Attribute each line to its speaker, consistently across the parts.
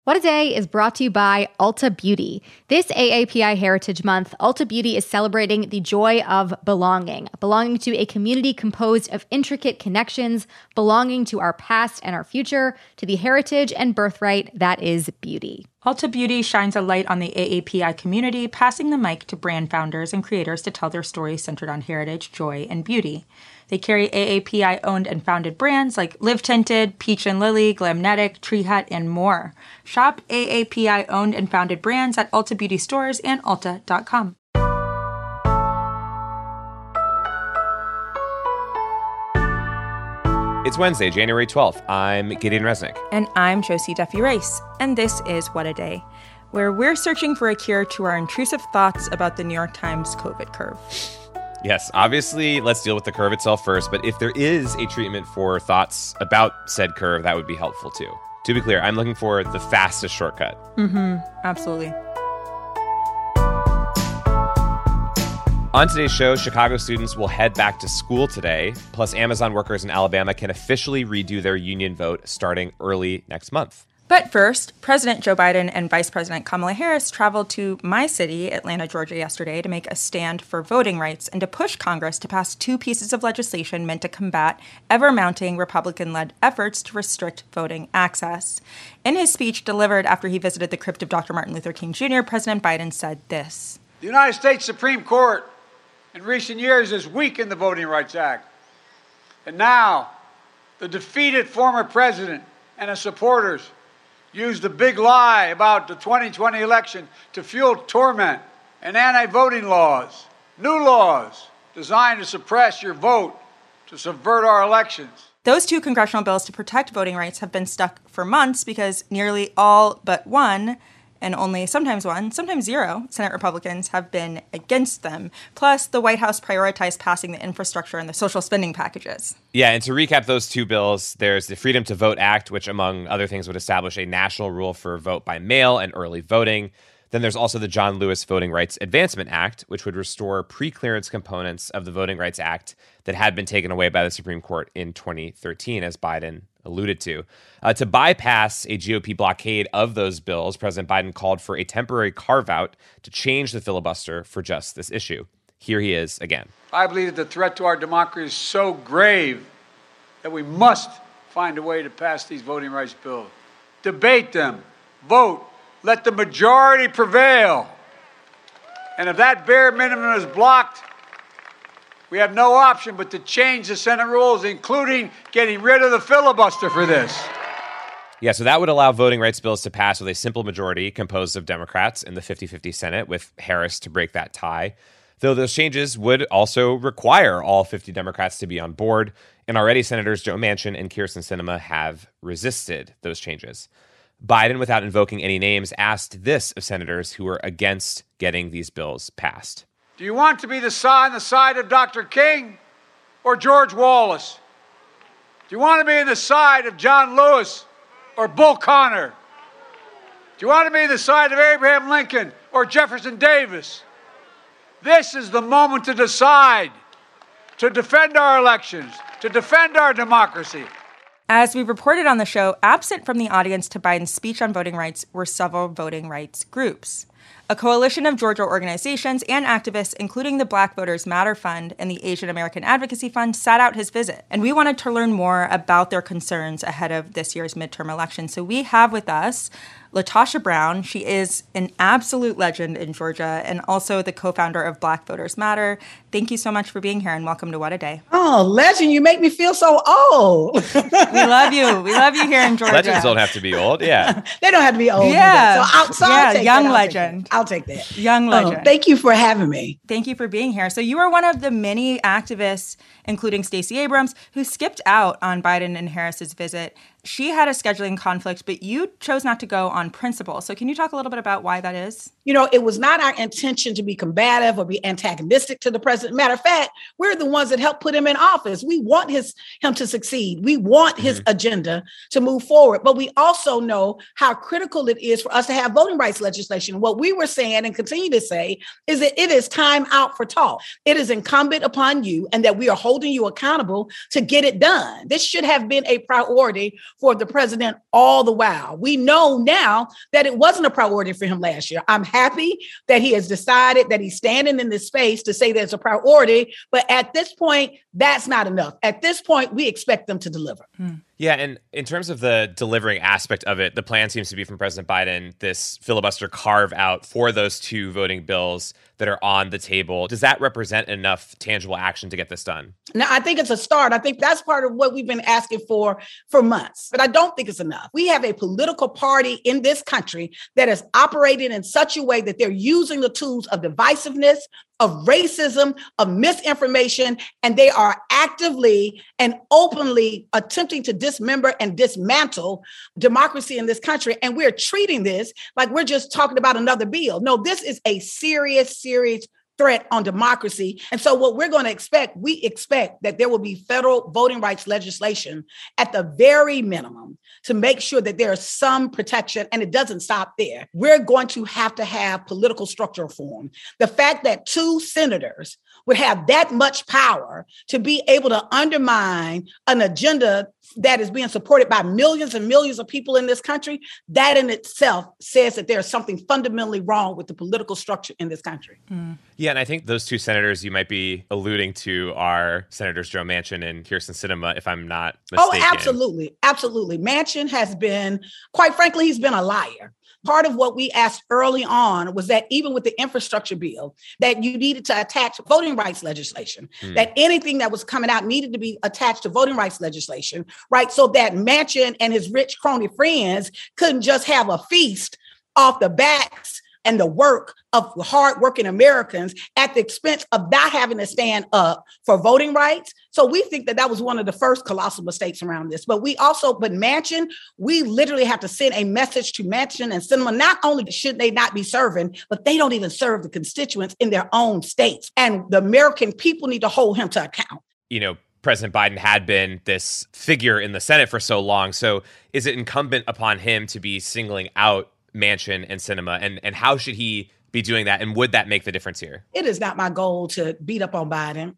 Speaker 1: What a Day is brought to you by Ulta Beauty. This AAPI Heritage Month, Ulta Beauty is celebrating the joy of belonging to a community composed of intricate connections, belonging to our past and our future, to the heritage and birthright that is beauty.
Speaker 2: Ulta Beauty shines a light on the AAPI community, passing the mic to brand founders and creators to tell their stories centered on heritage, joy, and beauty. They carry AAPI-owned and founded brands like Live Tinted, Peach and Lily, Glamnetic, Tree Hut, and more. Shop AAPI-owned and founded brands at Ulta Beauty stores and Ulta.com.
Speaker 3: It's Wednesday, January 12th. I'm Gideon Resnick.
Speaker 2: And I'm Josie Duffy-Rice. And this is What a Day, where we're searching for a cure to our intrusive thoughts about the New York Times COVID curve.
Speaker 3: Yes, obviously, let's deal with the curve itself first, but if there is a treatment for thoughts about said curve, that would be helpful too. To be clear, I'm looking for the fastest shortcut.
Speaker 2: Absolutely.
Speaker 3: On today's show, Chicago students will head back to school today, plus Amazon workers in Alabama can officially redo their union vote starting early next month.
Speaker 2: But first, President Joe Biden and Vice President Kamala Harris traveled to my city, Atlanta, Georgia, yesterday to make a stand for voting rights and to push Congress to pass two pieces of legislation meant to combat ever-mounting Republican-led efforts to restrict voting access. In his speech delivered after he visited the crypt of Dr. Martin Luther King Jr., President Biden said this.
Speaker 4: The United States Supreme Court in recent years has weakened the Voting Rights Act. And now, the defeated former president and his supporters used the big lie about the 2020 election to fuel torment and anti-voting laws, new laws designed to suppress your vote, to subvert our elections.
Speaker 2: Those two congressional bills to protect voting rights have been stuck for months because nearly all but one, and only sometimes one, sometimes zero, Senate Republicans have been against them. Plus, the White House prioritized passing the infrastructure and the social spending packages.
Speaker 3: Yeah, and to recap those two bills, there's the Freedom to Vote Act, which, among other things, would establish a national rule for vote by mail and early voting. Then there's also the John Lewis Voting Rights Advancement Act, which would restore pre-clearance components of the Voting Rights Act that had been taken away by the Supreme Court in 2013, as Biden alluded to. To bypass a GOP blockade of those bills, President Biden called for a temporary carve-out to change the filibuster for just this issue. Here he is again.
Speaker 4: I believe that the threat to our democracy is so grave that we must find a way to pass these voting rights bills. Debate them, vote, let the majority prevail. And if that bare minimum is blocked, we have no option but to change the Senate rules, including getting rid of the filibuster for this.
Speaker 3: Yeah, so that would allow voting rights bills to pass with a simple majority composed of Democrats in the 50-50 Senate, with Harris to break that tie. Though those changes would also require all 50 Democrats to be on board, and already Senators Joe Manchin and Kyrsten Sinema have resisted those changes. Biden, without invoking any names, asked this of senators who were against getting these bills passed.
Speaker 4: Do you want to be on the side of Dr. King or George Wallace? Do you want to be on the side of John Lewis or Bull Connor? Do you want to be on the side of Abraham Lincoln or Jefferson Davis? This is the moment to decide, to defend our elections, to defend our democracy.
Speaker 2: As we reported on the show, absent from the audience to Biden's speech on voting rights were several voting rights groups. A coalition of Georgia organizations and activists, including the Black Voters Matter Fund and the Asian American Advocacy Fund, sat out his visit. And we wanted to learn more about their concerns ahead of this year's midterm election. So we have with us LaTosha Brown. She is an absolute legend in Georgia and also the co-founder of Black Voters Matter. Thank you so much for being here and welcome to What a Day.
Speaker 5: Oh, legend. You make me feel so old.
Speaker 2: We love you. We love you here in Georgia.
Speaker 3: Legends don't have to be old. Yeah.
Speaker 5: They don't have to be old.
Speaker 2: Yeah.
Speaker 5: I'll take
Speaker 2: young
Speaker 5: that.
Speaker 2: legend.
Speaker 5: I'll take that.
Speaker 2: Young legend.
Speaker 5: Thank you for having me.
Speaker 2: Thank you for being here. So you are one of the many activists, including Stacey Abrams, who skipped out on Biden and Harris's visit. She had a scheduling conflict, but you chose not to go on principle. So can you talk a little bit about why that is?
Speaker 5: You know, it was not our intention to be combative or be antagonistic to the president. Matter of fact, we're the ones that helped put him in office. We want him to succeed. We want his agenda to move forward. But we also know how critical it is for us to have voting rights legislation. What we were saying and continue to say is that it is time out for talk. It is incumbent upon you and that we are holding you accountable to get it done. This should have been a priority for the president all the while. We know now that it wasn't a priority for him last year. I'm happy that he has decided that he's standing in this space to say there's a priority. But at this point, that's not enough. At this point, we expect them to deliver.
Speaker 3: Yeah, and in terms of the delivering aspect of it, the plan seems to be from President Biden, this filibuster carve out for those two voting bills that are on the table. Does that represent enough tangible action to get this done?
Speaker 5: Now, I think it's a start. I think that's part of what we've been asking for months, but I don't think it's enough. We have a political party in this country that is operating in such a way that they're using the tools of divisiveness, of racism, of misinformation, and they are actively and openly attempting to dismember and dismantle democracy in this country. And we're treating this like we're just talking about another bill. No, this is a serious threat on democracy. And so what we're going to expect, we expect that there will be federal voting rights legislation at the very minimum to make sure that there is some protection, and it doesn't stop there. We're going to have political structure reform. The fact that two senators would have that much power to be able to undermine an agenda that is being supported by millions and millions of people in this country, that in itself says that there's something fundamentally wrong with the political structure in this country.
Speaker 3: Yeah, and I think those two senators you might be alluding to are Senators Joe Manchin and Kyrsten Sinema, if I'm not mistaken.
Speaker 5: Oh, absolutely. Absolutely. Manchin has been, quite frankly, he's been a liar. Part of what we asked early on was that even with the infrastructure bill, that you needed to attach voting rights legislation, that anything that was coming out needed to be attached to voting rights legislation, right? So that Manchin and his rich crony friends couldn't just have a feast off the backs and the work of hardworking Americans at the expense of not having to stand up for voting rights. So we think that was one of the first colossal mistakes around this. But Manchin, we literally have to send a message to Manchin and Sinema. Not only should they not be serving, but they don't even serve the constituents in their own states. And the American people need to hold him to account.
Speaker 3: You know, President Biden had been this figure in the Senate for so long. So is it incumbent upon him to be singling out Manchin and Sinema, and how should he be doing that? And would that make the difference here?
Speaker 5: It is not my goal to beat up on Biden.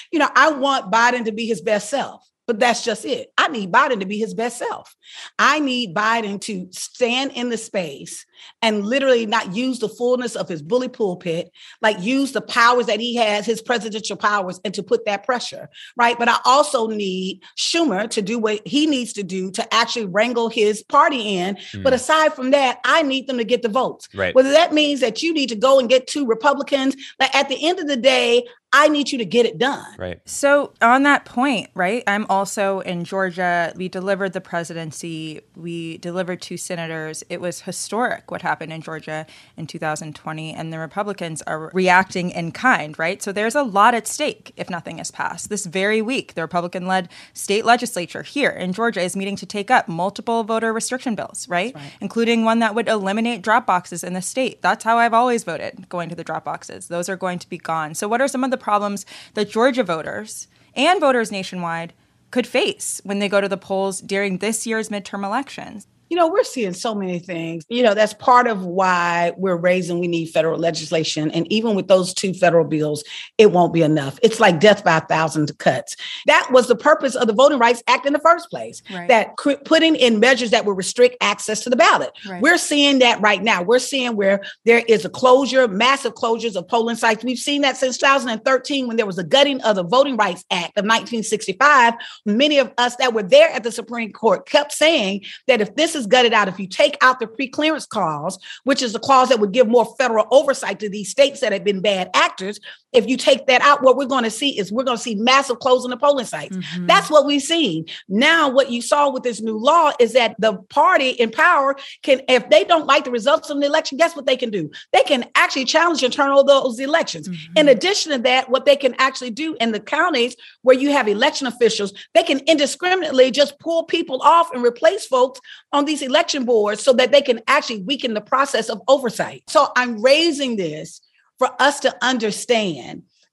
Speaker 5: I want Biden to be his best self. But that's just it. I need Biden to be his best self. I need Biden to stand in the space and literally not use the fullness of his bully pulpit, like use the powers that he has, his presidential powers, and to put that pressure, right? But I also need Schumer to do what he needs to do to actually wrangle his party in. But aside from that, I need them to get the votes.
Speaker 3: Right.
Speaker 5: Whether that means that you need to go and get two Republicans, like at the end of the day, I need you to get it done.
Speaker 3: Right.
Speaker 2: So on that point, right, I'm also in Georgia. We delivered the presidency. We delivered two senators. It was historic what happened in Georgia in 2020. And the Republicans are reacting in kind, right? So there's a lot at stake if nothing is passed. This very week, the Republican-led state legislature here in Georgia is meeting to take up multiple voter restriction bills, right? Including one that would eliminate drop boxes in the state. That's how I've always voted, going to the drop boxes. Those are going to be gone. So what are some of the problems that Georgia voters and voters nationwide could face when they go to the polls during this year's midterm elections?
Speaker 5: We're seeing so many things. That's part of why we're raising we need federal legislation. And even with those two federal bills, it won't be enough. It's like death by 1,000 cuts. That was the purpose of the Voting Rights Act in the first place, that putting in measures that would restrict access to the ballot. Right. We're seeing that right now. We're seeing where there is a closure, massive closures of polling sites. We've seen that since 2013 when there was a gutting of the Voting Rights Act of 1965. Many of us that were there at the Supreme Court kept saying that if this is gutted out, if you take out the preclearance clause, which is the clause that would give more federal oversight to these states that have been bad actors, if you take that out, what we're going to see is massive closing of polling sites. That's what we've seen. Now, what you saw with this new law is that the party in power can, if they don't like the results of the election, guess what they can do? They can actually challenge and turn over those elections. In addition to that, what they can actually do in the counties where you have election officials, they can indiscriminately just pull people off and replace folks on these election boards so that they can actually weaken the process of oversight. So I'm raising this for us to understand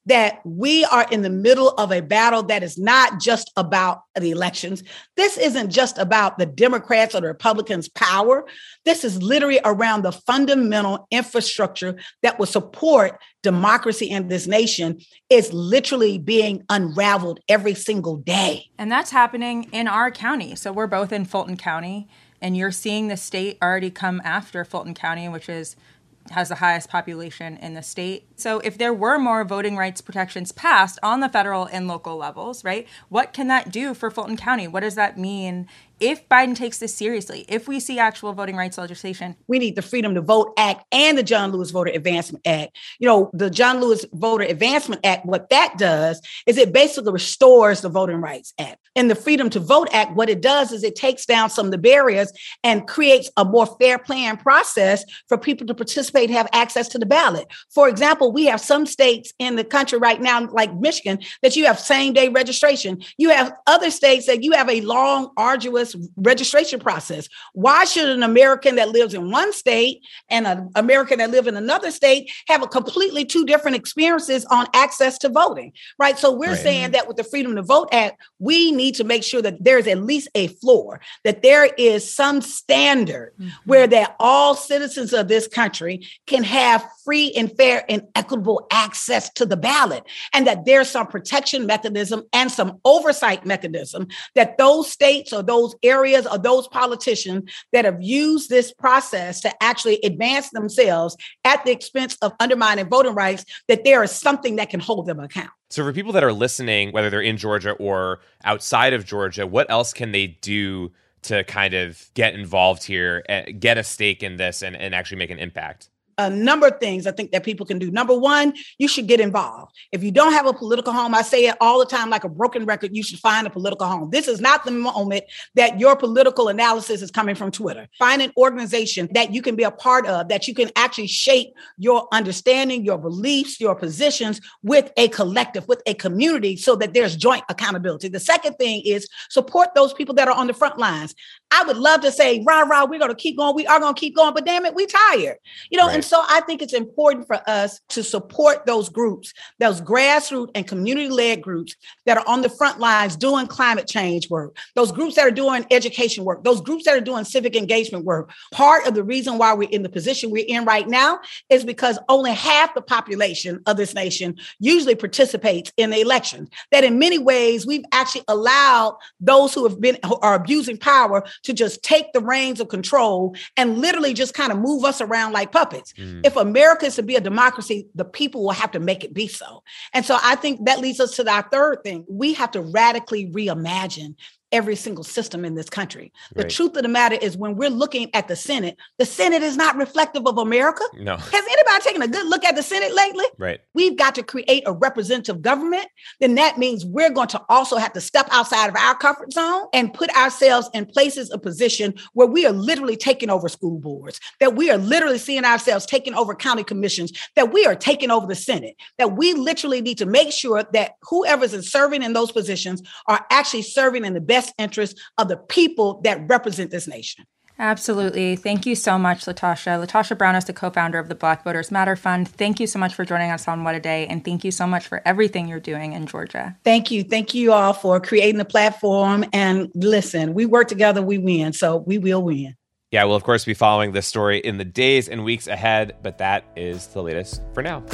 Speaker 5: that we are in the middle of a battle that is not just about the elections. This isn't just about the Democrats or the Republicans' power. This is literally around the fundamental infrastructure that will support democracy in this nation is literally being unraveled every single day.
Speaker 2: And that's happening in our county. So we're both in Fulton County, and you're seeing the state already come after Fulton County, which has the highest population in the state. So if there were more voting rights protections passed on the federal and local levels, right, what can that do for Fulton County? What does that mean if Biden takes this seriously, if we see actual voting rights legislation?
Speaker 5: We need the Freedom to Vote Act and the John Lewis Voter Advancement Act. You know, the John Lewis Voter Advancement Act, what that does is it basically restores the Voting Rights Act. And the Freedom to Vote Act, what it does is it takes down some of the barriers and creates a more fair playing process for people to participate and have access to the ballot. For example, we have some states in the country right now, like Michigan, that you have same day registration. You have other states that you have a long, arduous registration process. Why should an American that lives in one state and an American that lives in another state have a completely two different experiences on access to voting, right? So we're saying that with the Freedom to Vote Act, we need to make sure that there's at least a floor, that there is some standard where that all citizens of this country can have free and fair and equitable access to the ballot, and that there's some protection mechanism and some oversight mechanism that those states or those areas or those politicians that have used this process to actually advance themselves at the expense of undermining voting rights, that there is something that can hold them accountable.
Speaker 3: So for people that are listening, whether they're in Georgia or outside of Georgia, what else can they do to kind of get involved here, get a stake in this, and actually make an impact?
Speaker 5: A number of things I think that people can do. Number one, you should get involved. If you don't have a political home, I say it all the time, like a broken record, you should find a political home. This is not the moment that your political analysis is coming from Twitter. Find an organization that you can be a part of, that you can actually shape your understanding, your beliefs, your positions with a collective, with a community, so that there's joint accountability. The second thing is support those people that are on the front lines. I would love to say, rah, we're going to keep going. We are going to keep going, but damn it, we tired. You know, and so I think it's important for us to support those groups, those grassroots and community-led groups that are on the front lines doing climate change work, those groups that are doing education work, those groups that are doing civic engagement work. Part of the reason why we're in the position we're in right now is because only half the population of this nation usually participates in the elections. That in many ways, we've actually allowed those who are abusing power to just take the reins of control and literally just kind of move us around like puppets. If America is to be a democracy, the people will have to make it be so. And so I think that leads us to our third thing. We have to radically reimagine every single system in this country. The truth of the matter is, when we're looking at the Senate is not reflective of America.
Speaker 3: No.
Speaker 5: Has anybody taken a good look at the Senate lately?
Speaker 3: Right.
Speaker 5: We've got to create a representative government. Then that means we're going to also have to step outside of our comfort zone and put ourselves in places of position where we are literally taking over school boards, that we are literally seeing ourselves taking over county commissions, that we are taking over the Senate, that we literally need to make sure that whoever's serving in those positions are actually serving in the best interest of the people that represent this nation.
Speaker 2: Absolutely. Thank you so much, LaTosha. LaTosha Brown is the co-founder of the Black Voters Matter Fund. Thank you so much for joining us on What a Day, and thank you so much for everything you're doing in Georgia.
Speaker 5: Thank you. Thank you all for creating the platform. And listen, we work together, we win. So we will win.
Speaker 3: Yeah, we'll of course be following this story in the days and weeks ahead, but that is the latest for now.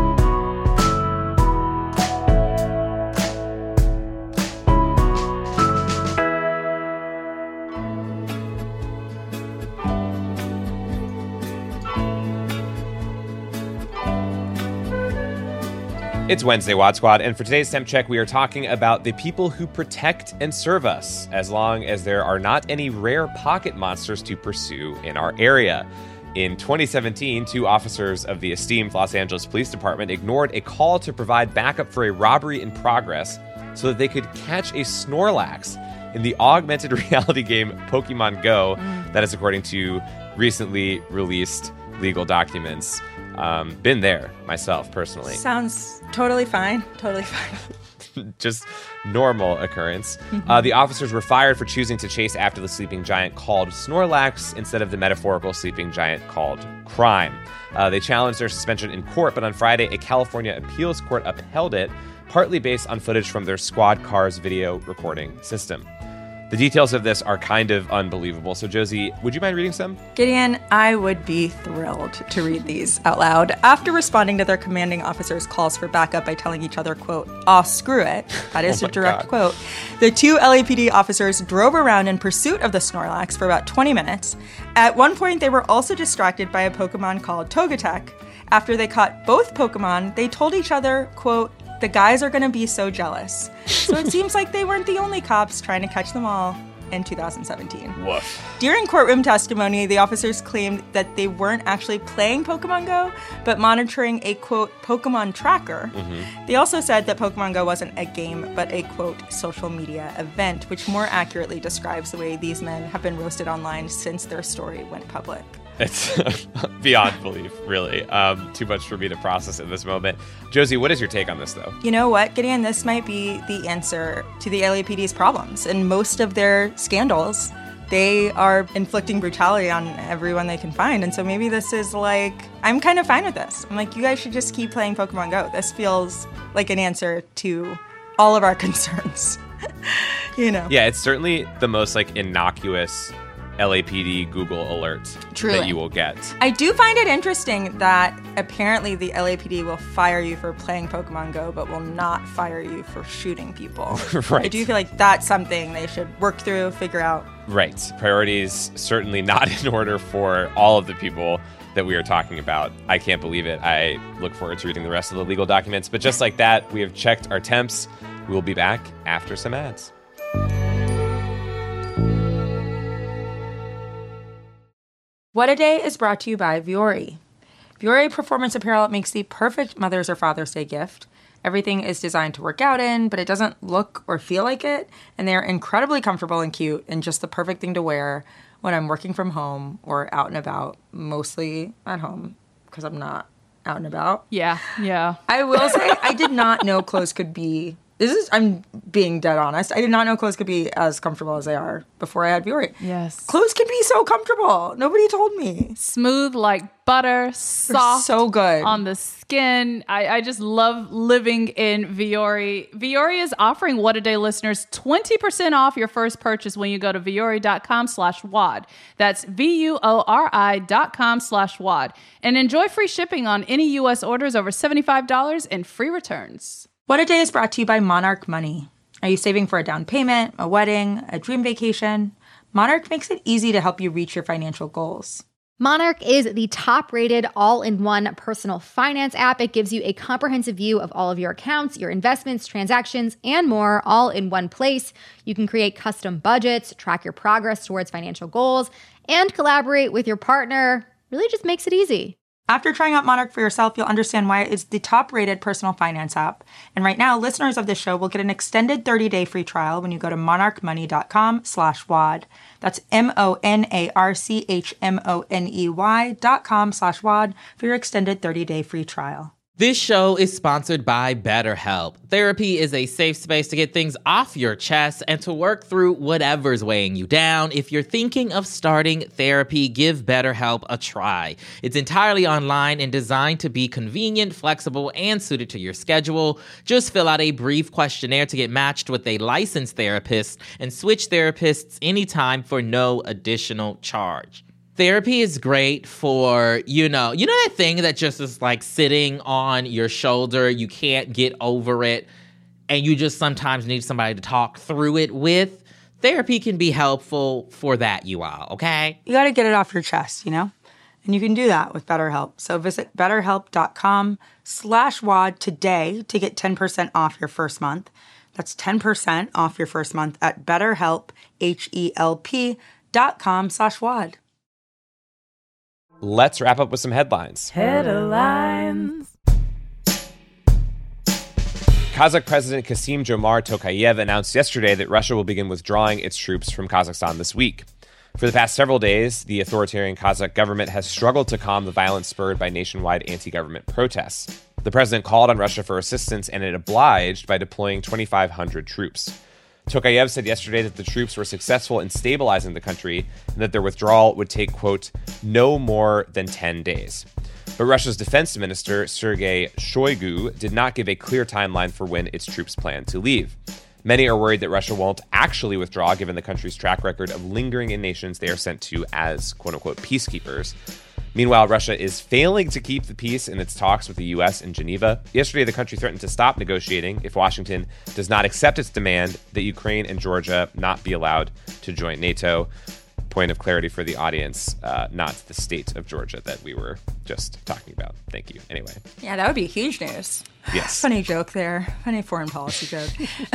Speaker 3: It's Wednesday, Wad Squad, and for today's Temp Check, we are talking about the people who protect and serve us, as long as there are not any rare pocket monsters to pursue in our area. In 2017, 2 officers of the esteemed Los Angeles Police Department ignored a call to provide backup for a robbery in progress so that they could catch a Snorlax in the augmented reality game Pokemon Go. That is according to recently released legal documents. Been there myself personally.
Speaker 2: Sounds totally fine. Totally fine.
Speaker 3: just normal occurrence. The officers were fired for choosing to chase after the sleeping giant called Snorlax instead of the metaphorical sleeping giant called Crime. They challenged their suspension in court, but on Friday, a California appeals court upheld it, partly based on footage from their squad car's video recording system. The details of this are kind of unbelievable. So, Josie, would you mind reading some?
Speaker 2: Gideon, I would be thrilled to read these out loud. After responding to their commanding officers' calls for backup by telling each other, quote, "Aw, screw it," that is a direct quote, the two LAPD officers drove around in pursuit of the Snorlax for about 20 minutes. At one point, they were also distracted by a Pokemon called Togetic. After they caught both Pokemon, they told each other, quote, "The guys are going to be so jealous." So it seems like they weren't the only cops trying to catch them all in 2017.
Speaker 3: Woof.
Speaker 2: During courtroom testimony, the officers claimed that they weren't actually playing Pokemon Go, but monitoring a, quote, Pokemon tracker. They also said that Pokemon Go wasn't a game, but a, quote, social media event, which more accurately describes the way these men have been roasted online since their story went public.
Speaker 3: It's beyond belief, really. Too much for me to process in this moment. Josie, what is your take on this, though?
Speaker 2: You know what, Gideon? This might be the answer to the LAPD's problems. In most of their scandals, they are inflicting brutality on everyone they can find. And so maybe this is like, I'm kind of fine with this. I'm like, you guys should just keep playing Pokemon Go. This feels like an answer to all of our concerns. You know?
Speaker 3: Yeah, it's certainly the most like innocuous LAPD Google alert that you will get.
Speaker 2: I do find it interesting that apparently the LAPD will fire you for playing Pokemon Go, but will not fire you for shooting people.
Speaker 3: Right.
Speaker 2: I do feel like that's something they should work through, figure out.
Speaker 3: Right. Priorities certainly not in order for all of the people that we are talking about. I can't believe it. I look forward to reading the rest of the legal documents. But just like that, we have checked our temps. We will be back after some ads.
Speaker 2: What a Day is brought to you by Vuori. Vuori Performance Apparel makes the perfect Mother's or Father's Day gift. Everything is designed to work out in, but it doesn't look or feel like it. And they're incredibly comfortable and cute and just the perfect thing to wear when I'm working from home or out and about, mostly at home because I'm not out and about.
Speaker 6: Yeah.
Speaker 2: I will say I did not know clothes could be... I'm being dead honest. I did not know clothes could be as comfortable as they are before I had Vuori.
Speaker 6: Yes.
Speaker 2: Clothes can be so comfortable. Nobody told me.
Speaker 6: Smooth like butter, soft.
Speaker 2: So good.
Speaker 6: On the skin. I just love living in Vuori. Vuori is offering What a Day listeners 20% off your first purchase when you go to vuori.com/WOD. That's VUORI.com/WOD. And enjoy free shipping on any U.S. orders over $75 and free returns.
Speaker 2: What a Day is brought to you by Monarch Money. Are you saving for a down payment, a wedding, a dream vacation? Monarch makes it easy to help you reach your financial goals.
Speaker 1: Monarch is the top-rated all-in-one personal finance app. It gives you a comprehensive view of all of your accounts, your investments, transactions, and more, all in one place. You can create custom budgets, track your progress towards financial goals, and collaborate with your partner. Really just makes it easy.
Speaker 2: After trying out Monarch for yourself, you'll understand why it's the top-rated personal finance app. And right now, listeners of this show will get an extended 30-day free trial when you go to monarchmoney.com/WOD. That's monarchmoney.com/WOD for your extended 30-day free trial.
Speaker 7: This show is sponsored by BetterHelp. Therapy is a safe space to get things off your chest and to work through whatever's weighing you down. If you're thinking of starting therapy, give BetterHelp a try. It's entirely online and designed to be convenient, flexible, and suited to your schedule. Just fill out a brief questionnaire to get matched with a licensed therapist and switch therapists anytime for no additional charge. Therapy is great for, you know that thing that just is like sitting on your shoulder, you can't get over it, and you just sometimes need somebody to talk through it with? Therapy can be helpful for that, you all, okay?
Speaker 2: You got to get it off your chest, you know? And you can do that with BetterHelp. So visit betterhelp.com/WOD today to get 10% off your first month. That's 10% off your first month at BetterHelp, HELP.com/WOD.
Speaker 3: Let's wrap up with some headlines.
Speaker 6: Headlines.
Speaker 3: Kazakh President Kassym-Jomart Tokayev announced yesterday that Russia will begin withdrawing its troops from Kazakhstan this week. For the past several days, the authoritarian Kazakh government has struggled to calm the violence spurred by nationwide anti-government protests. The president called on Russia for assistance, and it obliged by deploying 2,500 troops. Tokayev said yesterday that the troops were successful in stabilizing the country and that their withdrawal would take, quote, no more than 10 days. But Russia's defense minister, Sergei Shoigu, did not give a clear timeline for when its troops plan to leave. Many are worried that Russia won't actually withdraw, given the country's track record of lingering in nations they are sent to as, quote-unquote, peacekeepers. Meanwhile, Russia is failing to keep the peace in its talks with the U.S. in Geneva. Yesterday, the country threatened to stop negotiating if Washington does not accept its demand that Ukraine and Georgia not be allowed to join NATO. Point of clarity for the audience, not the state of Georgia that we were just talking about. Thank you. Anyway.
Speaker 2: Yeah, that would be huge news.
Speaker 3: Yes.
Speaker 2: Funny joke there. Funny foreign policy joke.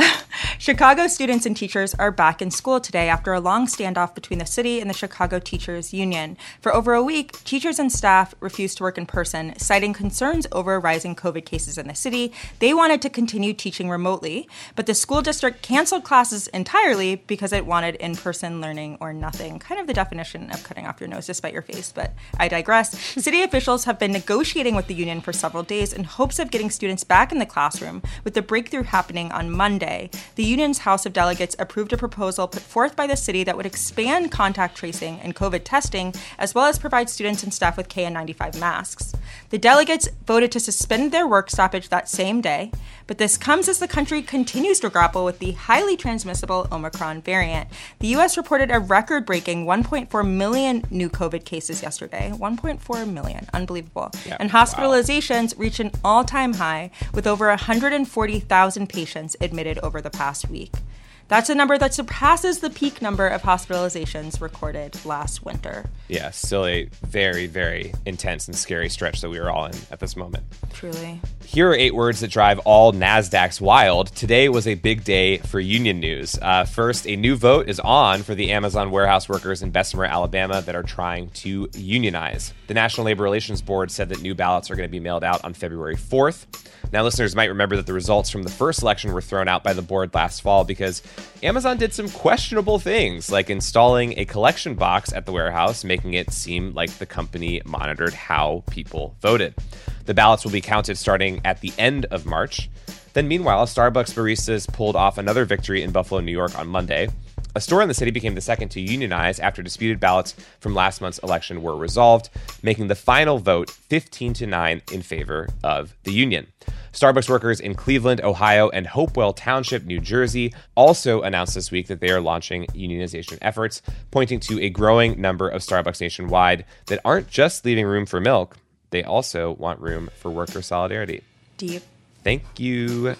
Speaker 2: Chicago students and teachers are back in school today after a long standoff between the city and the Chicago Teachers Union. For over a week, teachers and staff refused to work in person, citing concerns over rising COVID cases in the city. They wanted to continue teaching remotely, but the school district canceled classes entirely because it wanted in-person learning or nothing. Kind of the definition of cutting off your nose to spite your face, but I digress. City officials have been negotiating with the union for several days in hopes of getting students back in the classroom, with the breakthrough happening on Monday. The union's House of Delegates approved a proposal put forth by the city that would expand contact tracing and COVID testing, as well as provide students and staff with KN95 masks. The delegates voted to suspend their work stoppage that same day, but this comes as the country continues to grapple with the highly transmissible Omicron variant. The U.S. reported a record-breaking 1.4 million new COVID cases yesterday. 1.4 million. Unbelievable.
Speaker 3: Yeah,
Speaker 2: and hospitalizations reached an all-time high, with over 140,000 patients admitted over the past week. That's a number that surpasses the peak number of hospitalizations recorded last winter.
Speaker 3: Yeah, still a very, very intense and scary stretch that we are all in at this moment.
Speaker 2: Truly.
Speaker 3: Here are 8 words that drive all NASDAQs wild. Today was a big day for union news. First, a new vote is on for the Amazon warehouse workers in Bessemer, Alabama that are trying to unionize. The National Labor Relations Board said that new ballots are going to be mailed out on February 4th. Now, listeners might remember that the results from the first election were thrown out by the board last fall because Amazon did some questionable things, like installing a collection box at the warehouse, making it seem like the company monitored how people voted. The ballots will be counted starting at the end of March. Then, meanwhile, Starbucks baristas pulled off another victory in Buffalo, New York on Monday. A store in the city became the second to unionize after disputed ballots from last month's election were resolved, making the final vote 15-9 in favor of the union. Starbucks workers in Cleveland, Ohio, and Hopewell Township, New Jersey, also announced this week that they are launching unionization efforts, pointing to a growing number of Starbucks nationwide that aren't just leaving room for milk, they also want room for worker solidarity.
Speaker 2: Deep.
Speaker 3: Thank you.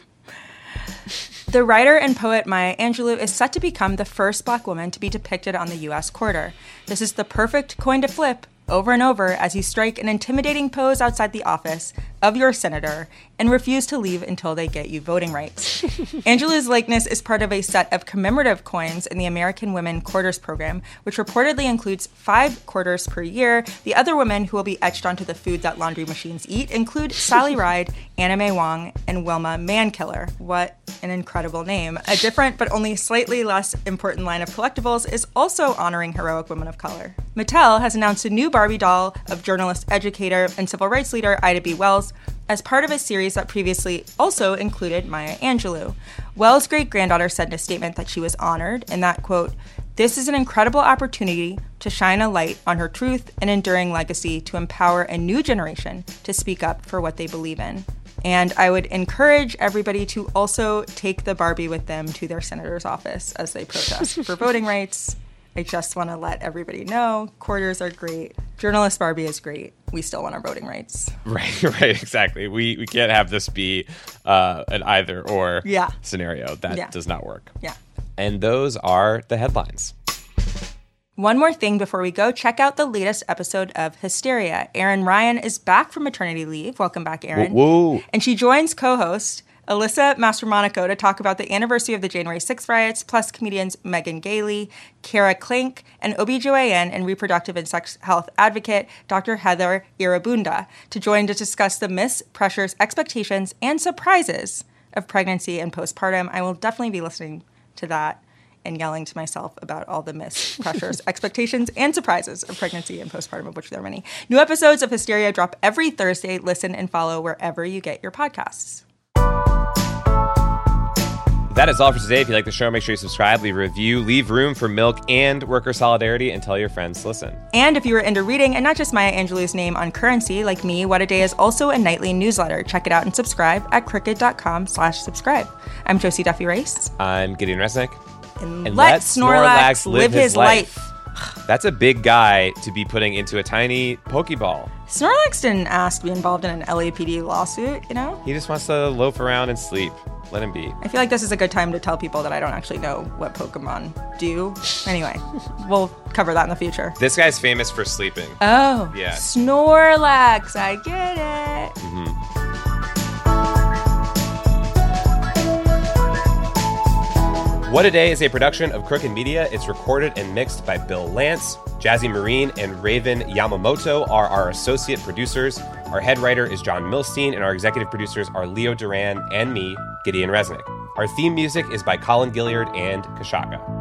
Speaker 2: The writer and poet Maya Angelou is set to become the first Black woman to be depicted on the U.S. quarter. This is the perfect coin to flip over and over as you strike an intimidating pose outside the office of your senator and refuse to leave until they get you voting rights. Angelou's likeness is part of a set of commemorative coins in the American Women Quarters program, which reportedly includes 5 quarters per year. The other women who will be etched onto the food that laundry machines eat include Sally Ride, Anna Mae Wong, and Wilma Mankiller. What an incredible name. A different but only slightly less important line of collectibles is also honoring heroic women of color. Mattel has announced a new Barbie doll of journalist, educator, and civil rights leader Ida B. Wells as part of a series that previously also included Maya Angelou. Wells' great-granddaughter said in a statement that she was honored and that, quote, "This is an incredible opportunity to shine a light on her truth and enduring legacy to empower a new generation to speak up for what they believe in." And I would encourage everybody to also take the Barbie with them to their senator's office as they protest for voting rights. I just want to let everybody know, quarters are great. Journalist Barbie is great. We still want our voting rights.
Speaker 3: Right, exactly. We can't have this be an either or scenario. That does not work.
Speaker 2: Yeah.
Speaker 3: And those are the headlines.
Speaker 2: One more thing before we go, check out the latest episode of Hysteria. Erin Ryan is back from maternity leave. Welcome back, Erin.
Speaker 3: Whoa.
Speaker 2: And she joins co-host Alyssa Mastromonaco to talk about the anniversary of the January 6th riots, plus comedians Megan Gailey, Kara Klink, and OBGYN and reproductive and sex health advocate Dr. Heather Irabunda to join to discuss the myths, pressures, expectations, and surprises of pregnancy and postpartum. I will definitely be listening to that. and yelling to myself about all the myths, pressures, expectations, and surprises of pregnancy and postpartum, of which there are many. New episodes of Hysteria drop every Thursday. Listen and follow wherever you get your podcasts.
Speaker 3: That is all for today. If you like the show, make sure you subscribe, leave a review, leave room for milk and worker solidarity, and tell your friends to listen.
Speaker 2: And if you are into reading, and not just Maya Angelou's name on currency like me, What a Day is also a nightly newsletter. Check it out and subscribe at crooked.com/subscribe. I'm Josie Duffy-Race.
Speaker 3: I'm Gideon Resnick.
Speaker 2: And let Snorlax live his life.
Speaker 3: That's a big guy to be putting into a tiny Pokeball.
Speaker 2: Snorlax didn't ask to be involved in an LAPD lawsuit, you know?
Speaker 3: He just wants to loaf around and sleep. Let him be.
Speaker 2: I feel like this is a good time to tell people that I don't actually know what Pokemon do. Anyway, we'll cover that in the future.
Speaker 3: This guy's famous for sleeping.
Speaker 2: Oh.
Speaker 3: Yeah.
Speaker 2: Snorlax. I get it.
Speaker 3: Mm-hmm. What a Day is a production of Crooked Media. It's recorded and mixed by Bill Lance. Jazzy Marine and Raven Yamamoto are our associate producers. Our head writer is John Milstein, and our executive producers are Leo Duran and me, Gideon Resnick. Our theme music is by Colin Gilliard and Kashaka.